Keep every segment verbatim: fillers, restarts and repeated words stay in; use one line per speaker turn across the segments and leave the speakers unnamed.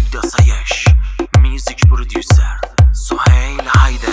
داسایش میوزیک پرودیوسر سهیل هایدر.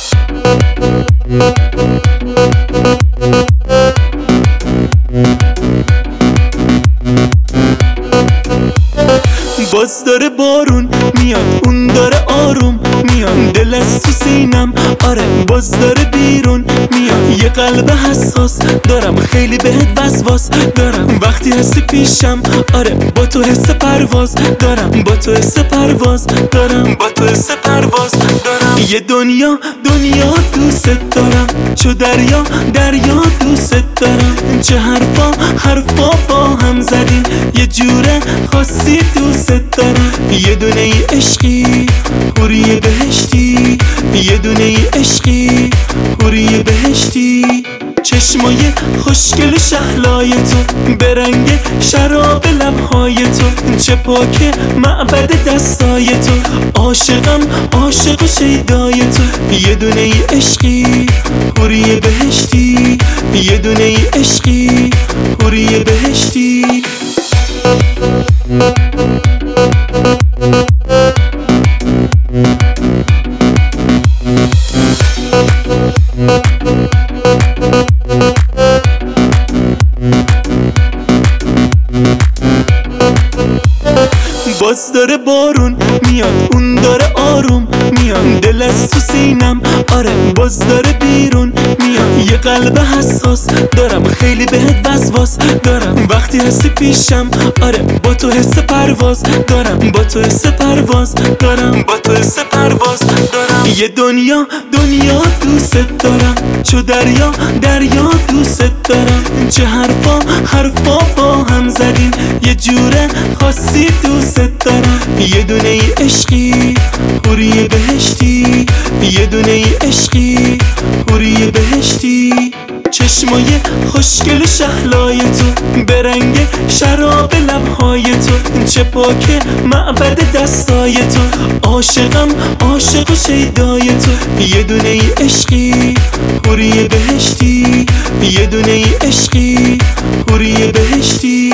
باز داره بارون میاد، اون داره آروم میاد، دل از تو سینم آره باز داره بیرون میاد. یه قلب حساس دارم، خیلی بهت وسواس دارم، وقتی هستی پیشم آره با تو حس پرواز دارم، با تو حس پرواز دارم، با تو حس پرواز دارم. یه دنیا دنیا دوست دارم، چو دریا دریا دوست دارم، چه حرفا حرفا با هم زدیم، یه جوره خاصی دوست دارم. یه دونه ای عشقی حوری بهشتی، یه دونه ای عشقی حوری بهشتی. چشمای خوشگل شهلای تو به رنگ شراب لبهای تو، چه پاک معبد دستای تو، عاشقم عاشق شیدای تو. یه دونه ای عشقی حوری بهشتی، یه دونه ای عشقی حوری بهشتی. باز داره بارون میاد، اون داره آروم میاد، دل از تو سینم آره باز داره بیرون میاد. یه قلب حساس دارم، خیلی بهت وسواس دارم، وقتی هستی پیشم آره با تو حس پرواز دارم، با تو حس پرواز دارم، با تو حس پرواز دارم. یه دنیا دنیا دوست دارم، چو دریا دریا دوست دارم، چه حرفا حرفا با هم زدیم، یه جوره خاصی دوست دارم. یه دونه ای عشقی حوری بهشتی، یه دونه ای عشقی حوری بهشتی. چشمای خوشگل شهلای تو به رنگ شراب لبهای تو، چه پاک معبد دستای تو، عاشقم عاشق شیدای تو. یه دونه ای عشقی حوری بهشتی، یه دونه ای عشقی حوری بهشتی.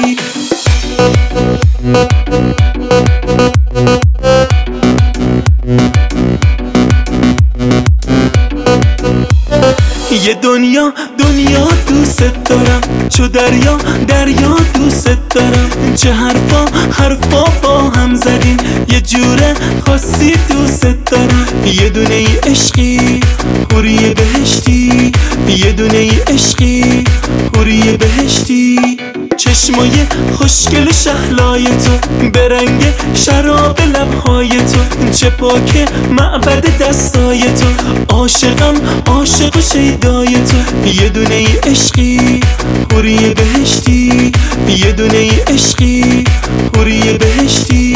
یه دنیا دنیا دوست دارم، چو دریا دریا دوست دارم، چه حرفا حرفا با هم زدیم، یه جوره خاصی دوست دارم. یه دونه ای عشقی حوری بهشتی، یه دونه ای عشقی حوری بهشتی. چشمای خوشگل شهلای تو به رنگ شراب لبهای تو، چه پاک معبد دستای تو، عاشقم عاشق شیدای تو. یه دونه ای عشقی حوری بهشتی، یه دونه ای عشقی حوری بهشتی.